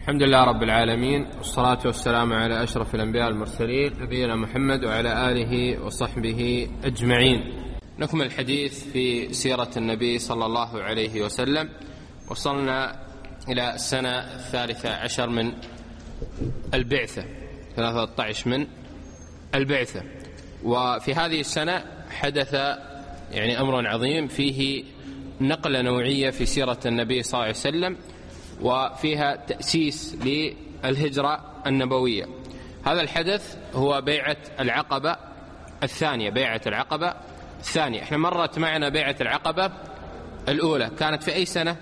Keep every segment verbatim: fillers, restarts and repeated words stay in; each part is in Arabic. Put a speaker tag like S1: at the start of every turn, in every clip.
S1: الحمد لله رب العالمين، والصلاة والسلام على أشرف الأنبياء المرسلين نبينا محمد وعلى آله وصحبه أجمعين. نكمل الحديث في سيرة النبي صلى الله عليه وسلم. وصلنا إلى السنة الثالثة عشر من البعثة، ثلاثة عشر من البعثة. وفي هذه السنة حدث يعني أمر عظيم فيه نقلة نوعية في سيرة النبي صلى الله عليه وسلم، وفيها تأسيس للهجرة النبوية. هذا الحدث هو بيعة العقبة الثانية. بيعة العقبة الثانية احنا مرت معنا بيعة العقبة الأولى، كانت في أي سنة؟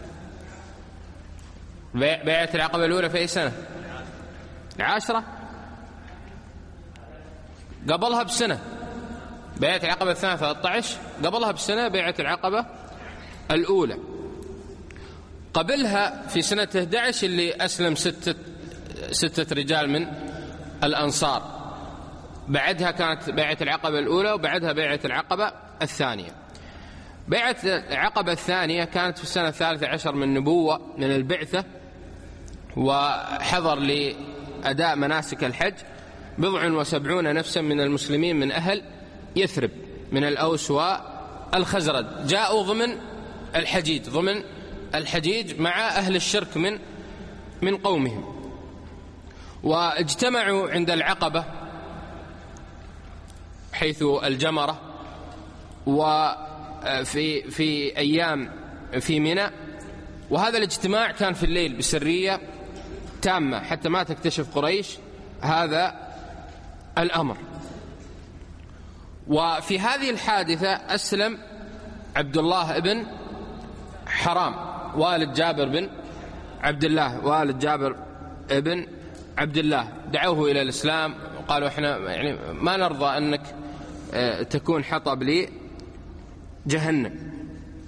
S1: بيعة العقبة الأولى في أي سنة؟ العاشرة، قبلها بسنة. بيعة العقبة الثانية ثلاثة عشر، قبلها بسنة بيعة العقبة الأولى. قبلها في سنة أحد عشر اللي أسلم ستة, ستة رجال من الأنصار. بعدها كانت بيعة العقبة الأولى، وبعدها بيعة العقبة الثانية. بيعة العقبة الثانية كانت في السنة الثالثة عشر من النبوة من البعثة، وحضر لأداء مناسك الحج بضع وسبعون نفسا من المسلمين من أهل يثرب من الأوس والخزرج، جاءوا ضمن الحجيج ضمن الحجيج مع أهل الشرك من من قومهم، واجتمعوا عند العقبة حيث الجمرة، وفي في أيام في منى. وهذا الاجتماع كان في الليل بسرية تامة حتى ما تكتشف قريش هذا الأمر. وفي هذه الحادثة أسلم عبد الله بن حرام والد جابر بن عبد الله والد جابر بن عبد الله. دعوه إلى الإسلام وقالوا إحنا يعني ما نرضى أنك تكون حطب لجهنم.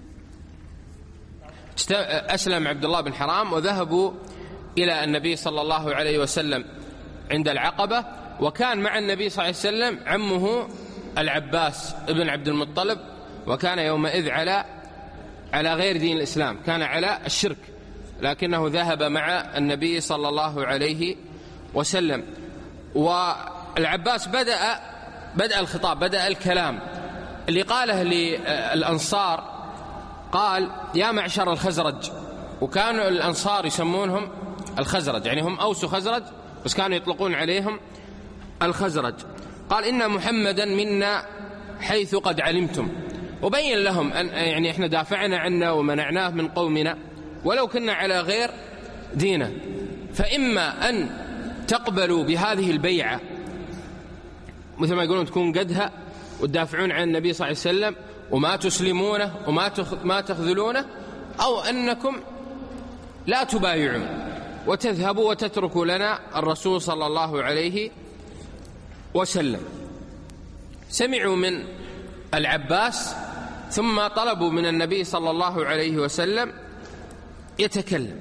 S1: أسلم عبد الله بن حرام وذهبوا إلى النبي صلى الله عليه وسلم عند العقبة. وكان مع النبي صلى الله عليه وسلم عمه العباس بن عبد المطلب، وكان يومئذ على على غير دين الإسلام، كان على الشرك، لكنه ذهب مع النبي صلى الله عليه وسلم. والعباس بدأ بدأ الخطاب، بدأ الكلام اللي قاله للأنصار. قال: يا معشر الخزرج. وكانوا الأنصار يسمونهم الخزرج، يعني هم أوس خزرج بس كانوا يطلقون عليهم الخزرج. قال: إن محمدا منا حيث قد علمتم. وبين لهم أن يعني إحنا دافعنا عنه ومنعناه من قومنا ولو كنا على غير دينه، فإما أن تقبلوا بهذه البيعة مثل ما يقولون تكون قدها وتدافعون عن النبي صلى الله عليه وسلم وما تسلمونه وما ما تخذلونه، أو أنكم لا تبايعون وتذهبوا وتتركوا لنا الرسول صلى الله عليه وسلم. سمعوا من العباس ثم طلبوا من النبي صلى الله عليه وسلم يتكلم.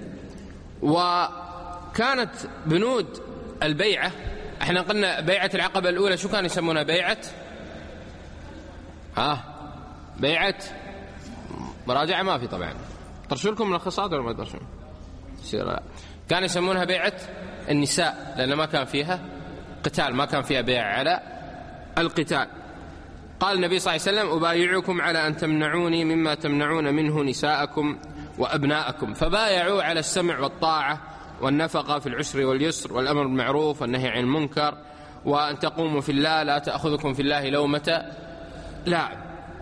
S1: وكانت بنود البيعة، احنا قلنا بيعة العقبة الأولى شو كانوا يسمونها؟ بيعة ها آه بيعة مراجعة ما في طبعا، طرشوا لكم ملخصات ولا ما طرشوا؟ كانوا يسمونها بيعة النساء، لأن ما كان فيها قتال، ما كان فيها بيع على القتال. قال النبي صلى الله عليه وسلم: أبايعكم على أن تمنعوني مما تمنعون منه نساءكم وأبناءكم. فبايعوا على السمع والطاعة والنفقة في العسر واليسر والأمر بالمعروف والنهي عن المنكر، وأن تقوموا في الله لا تأخذكم في الله لومة لاعب.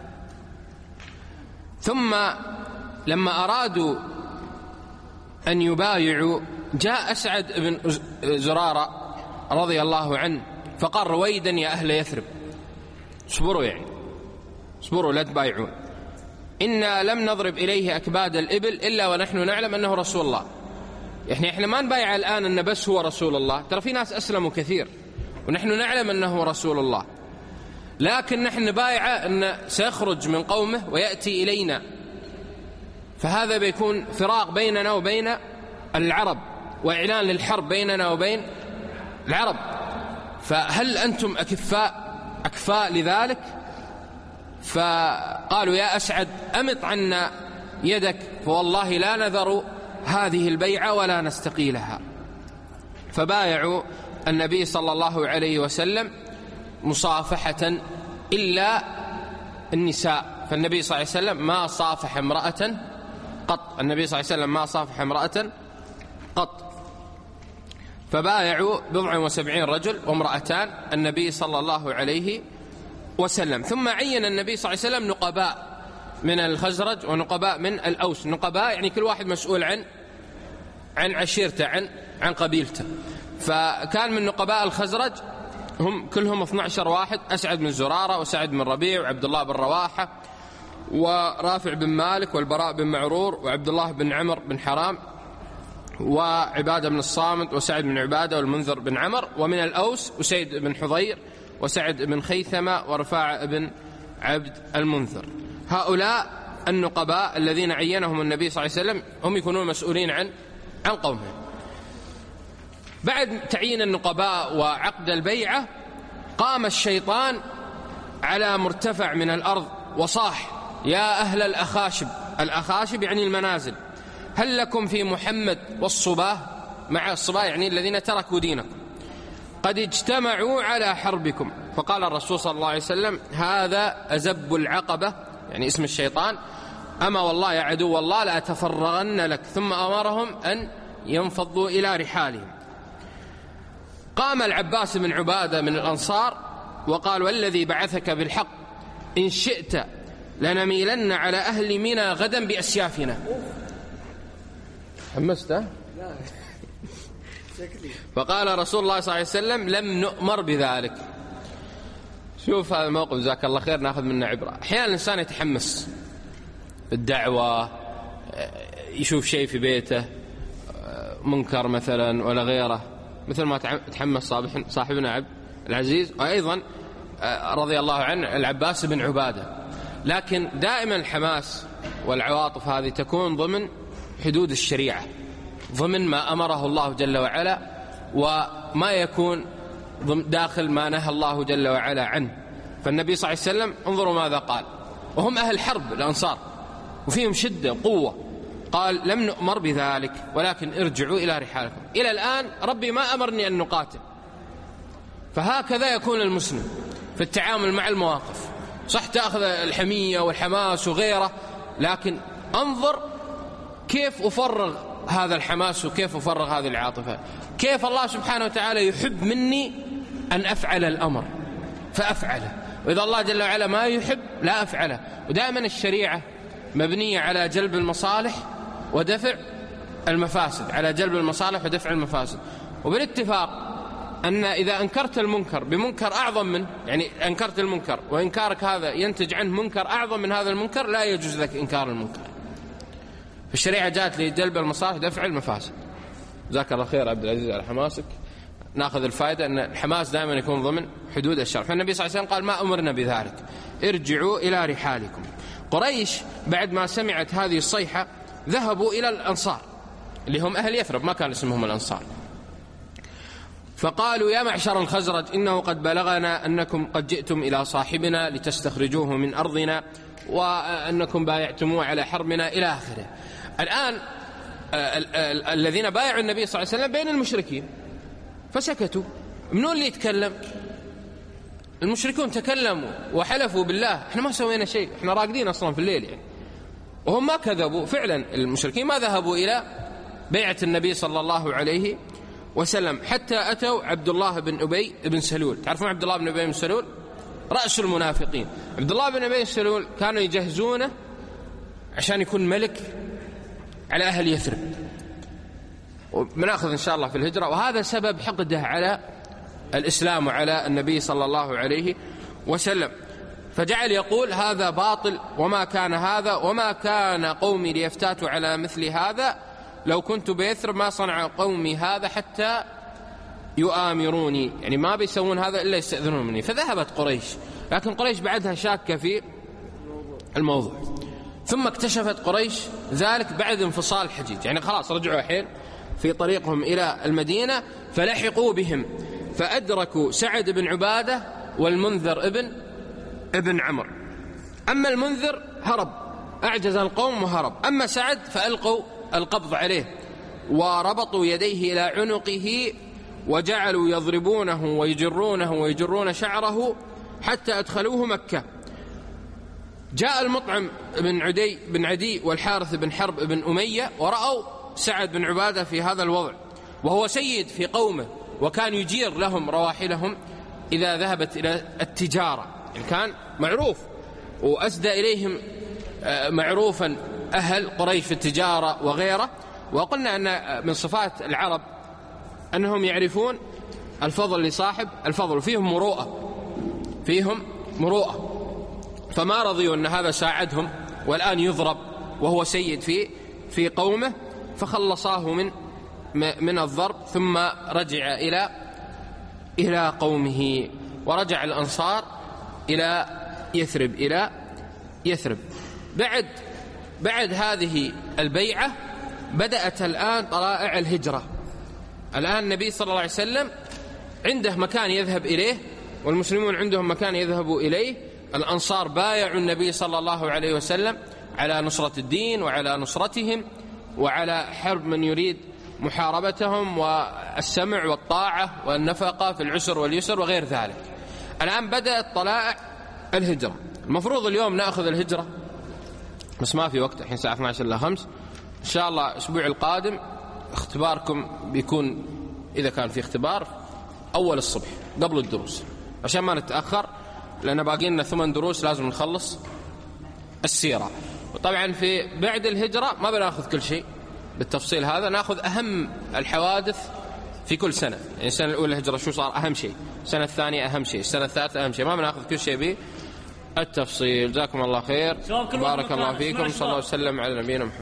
S1: ثم لما أرادوا أن يبايعوا جاء أسعد بن زرارة رضي الله عنه فقال: رويدا يا أهل يثرب، اصبروا يعني اصبروا لا تبايعون، إنا لم نضرب إليه أكباد الإبل إلا ونحن نعلم أنه رسول الله. يعني إحنا ما نبايع الآن أن بس هو رسول الله، ترى في ناس أسلموا كثير ونحن نعلم أنه رسول الله، لكن نحن نبايع أن سيخرج من قومه ويأتي إلينا، فهذا بيكون فراق بيننا وبين العرب وإعلان للحرب بيننا وبين العرب، فهل أنتم أكفاء أكفاء لذلك؟ فقالوا: يا أسعد أمط عنا يدك فوالله لا نذر هذه البيعة ولا نستقيلها. فبايعوا النبي صلى الله عليه وسلم مصافحة إلا النساء، فالنبي صلى الله عليه وسلم ما صافح امرأة قط، النبي صلى الله عليه وسلم ما صافح امرأة قط. فبايعوا بضع وسبعين رجل وامرأتان النبي صلى الله عليه وسلم. ثم عين النبي صلى الله عليه وسلم نقباء من الخزرج ونقباء من الأوس. نقباء يعني كل واحد مسؤول عن عن عشيرته، عن عن قبيلته. فكان من نقباء الخزرج هم كلهم اثني عشر واحد: أسعد بن زرارة وسعد بن ربيع وعبد الله بن رواحة ورافع بن مالك والبراء بن معرور وعبد الله بن عمر بن حرام وعبادة بن الصامت وسعد بن عبادة والمنذر بن عمر. ومن الأوس أسيد بن حضير وسعد بن خيثمة ورفاعة بن عبد المنذر. هؤلاء النقباء الذين عينهم النبي صلى الله عليه وسلم هم يكونون مسؤولين عن عن قومهم. بعد تعيين النقباء وعقد البيعة قام الشيطان على مرتفع من الأرض وصاح: يا أهل الأخاشب، الأخاشب يعني المنازل، هل لكم في محمد والصباه، مع الصباه يعني الذين تركوا دينكم، قد اجتمعوا على حربكم. فقال الرسول صلى الله عليه وسلم: هذا أزب العقبة، يعني اسم الشيطان، أما والله يا عدو الله لأتفرغن لك. ثم أمرهم أن ينفضوا إلى رحالهم. قام العباس بن عبادة من الأنصار وقال: والذي بعثك بالحق إن شئت لنميلن على أهل منى غدا بأسيافنا. حمسته؟ فقال رسول الله صلى الله عليه وسلم: لم نؤمر بذلك. شوف هذا الموقف جزاك الله خير ناخذ منه عبرة. أحيانا الإنسان يتحمس في الدعوة، يشوف شيء في بيته منكر مثلا ولا غيره، مثل ما تحمس صاحبنا عبد العزيز وأيضا رضي الله عنه العباس بن عبادة. لكن دائما الحماس والعواطف هذه تكون ضمن حدود الشريعة، ضمن ما أمره الله جل وعلا، وما يكون داخل ما نهى الله جل وعلا عنه. فالنبي صلى الله عليه وسلم انظروا ماذا قال، وهم أهل حرب الأنصار وفيهم شدة وقوة، قال: لم نؤمر بذلك ولكن ارجعوا إلى رحالكم. إلى الآن ربي ما أمرني أن نقاتل. فهكذا يكون المسلم في التعامل مع المواقف. صح تأخذ الحمية والحماس وغيره، لكن انظر كيف أفرغ هذا الحماس وكيف أفرغ هذه العاطفة. كيف الله سبحانه وتعالى يحب مني أن أفعل الأمر فأفعله، وإذا الله جل وعلا ما يحب لا أفعله. ودائما الشريعة مبنية على جلب المصالح ودفع المفاسد، على جلب المصالح ودفع المفاسد. وبالاتفاق أن إذا أنكرت المنكر بمنكر أعظم منه، يعني أنكرت المنكر وإنكارك هذا ينتج عنه منكر أعظم من هذا المنكر، لا يجوز لك إنكار المنكر. فالشريعة جاءت لجلب المصالح ودفع المفاسد. جزاك الله خير عبد العزيز على حماسك. ناخذ الفائدة أن الحماس دائما يكون ضمن حدود الشرع. فالنبي صلى الله عليه وسلم قال: ما أمرنا بذلك، ارجعوا إلى رحالكم. قريش بعد ما سمعت هذه الصيحة ذهبوا إلى الأنصار اللي هم أهل يثرب، ما كان اسمهم الأنصار، فقالوا: يا معشر الخزرج، إنه قد بلغنا أنكم قد جئتم إلى صاحبنا لتستخرجوه من أرضنا، وأنكم بايعتموه على حرمنا إلى آخره. الآن الذين بايعوا النبي صلى الله عليه وسلم بين المشركين فسكتوا. منو اللي يتكلم؟ المشركون تكلموا وحلفوا بالله: احنا ما سوينا شيء، احنا راقدين أصلا في الليل يعني. وهم ما كذبوا فعلا، المشركين ما ذهبوا إلى بيعة النبي صلى الله عليه وسلم حتى أتوا عبد الله بن أبي بن سلول. تعرفون عبد الله بن أبي بن سلول؟ رأس المنافقين. عبد الله بن أبي بن سلول كانوا يجهزونه عشان يكون ملك على أهل يثرب، وبناخذ إن شاء الله في الهجرة. وهذا سبب حقده على الإسلام وعلى النبي صلى الله عليه وسلم. فجعل يقول: هذا باطل، وما كان هذا، وما كان قومي ليفتاتوا على مثل هذا، لو كنت بيثرب ما صنع قومي هذا حتى يؤامروني، يعني ما بيسوون هذا إلا يستأذنون مني. فذهبت قريش، لكن قريش بعدها شاكة في الموضوع. ثم اكتشفت قريش ذلك بعد انفصال الحجيج، يعني خلاص رجعوا الحين في طريقهم إلى المدينة، فلحقوا بهم فأدركوا سعد بن عبادة والمنذر ابن ابن عمر. أما المنذر هرب، أعجز القوم وهرب، أما سعد فألقوا القبض عليه وربطوا يديه إلى عنقه وجعلوا يضربونه ويجرونه ويجرون شعره حتى أدخلوه مكة. جاء المطعم بن عدي بن عدي والحارث بن حرب بن أمية ورأوا سعد بن عبادة في هذا الوضع، وهو سيد في قومه وكان يجير لهم رواحلهم إذا ذهبت إلى التجارة، كان معروف وأسدى إليهم معروفا أهل قريش في التجارة وغيره. وقلنا أن من صفات العرب أنهم يعرفون الفضل لصاحب الفضل، وفيهم مروءة فيهم مروءة فما رضيوا أن هذا ساعدهم والآن يضرب وهو سيد في في قومه، فخلصاه من من الضرب ثم رجع إلى إلى قومه. ورجع الأنصار إلى يثرب إلى يثرب بعد بعد هذه البيعة بدأت الآن طلائع الهجرة. الآن النبي صلى الله عليه وسلم عنده مكان يذهب إليه والمسلمون عندهم مكان يذهبوا إليه. الأنصار بايعوا النبي صلى الله عليه وسلم على نصرة الدين وعلى نصرتهم وعلى حرب من يريد محاربتهم والسمع والطاعة والنفقة في العسر واليسر وغير ذلك. الآن بدأت طلائع الهجرة. المفروض اليوم نأخذ الهجرة بس ما في وقت، الحين الساعة اثنتي عشرة إلا خمس. إن شاء الله الأسبوع القادم اختباركم بيكون إذا كان في اختبار أول الصبح قبل الدروس عشان ما نتأخر، لأن باقي لنا ثمان دروس لازم نخلص السيرة. وطبعا في بعد الهجرة ما بناخذ كل شيء بالتفصيل، هذا ناخذ أهم الحوادث في كل سنة. يعني السنة الأولى الهجرة شو صار أهم شيء، السنة الثانية أهم شيء، السنة الثالثة أهم شيء، ما بناخذ كل شيء بالتفصيل. جزاكم الله خير، بارك الله فيكم، صلى الله وسلم على نبينا محمد.